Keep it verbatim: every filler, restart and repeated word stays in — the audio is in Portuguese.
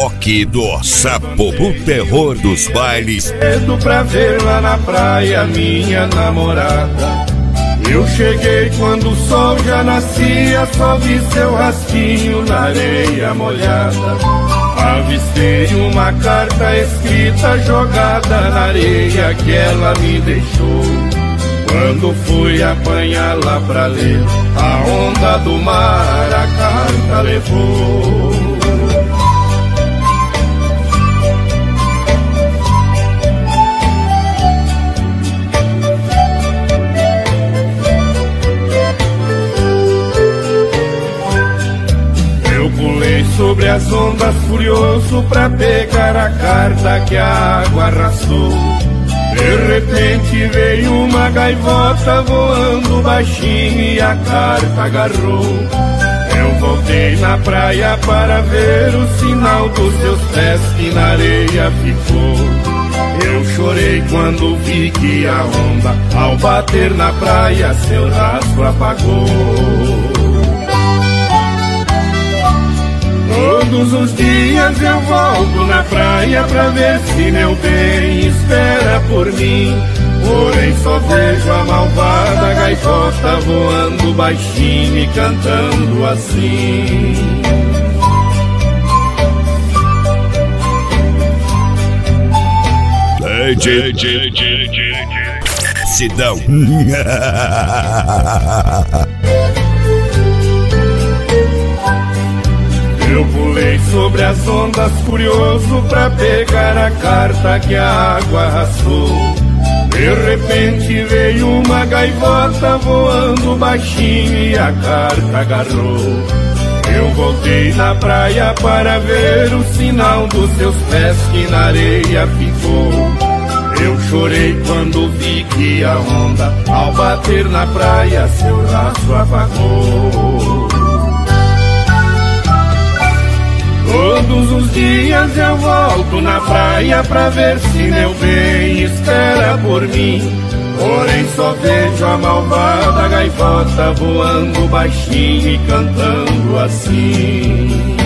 toque do Sapo, o terror dos bailes. Cedo pra ver lá na praia minha namorada. Eu cheguei quando o sol já nascia, só vi seu rastinho na areia molhada. Avistei uma carta escrita jogada na areia que ela me deixou. Quando fui apanhá-la pra ler, a onda do mar a carta levou. Sobre as ondas furioso pra pegar a carta que a água arrastou. De repente veio uma gaivota voando baixinho e a carta agarrou. Eu voltei na praia para ver o sinal dos seus pés que na areia ficou. Eu chorei quando vi que a onda ao bater na praia seu rastro apagou. Todos os dias eu volto na praia pra ver se meu bem espera por mim. Porém só vejo a malvada gaivota voando baixinho e cantando assim. Sidão. Eu pulei sobre as ondas furioso pra pegar a carta que a água arrastou. De repente veio uma gaivota voando baixinho e a carta agarrou. Eu voltei na praia para ver o sinal dos seus pés que na areia ficou. Eu chorei quando vi que a onda ao bater na praia seu rastro apagou. Todos os dias eu volto na praia pra ver se meu bem espera por mim. Porém só vejo a malvada gaivota voando baixinho e cantando assim.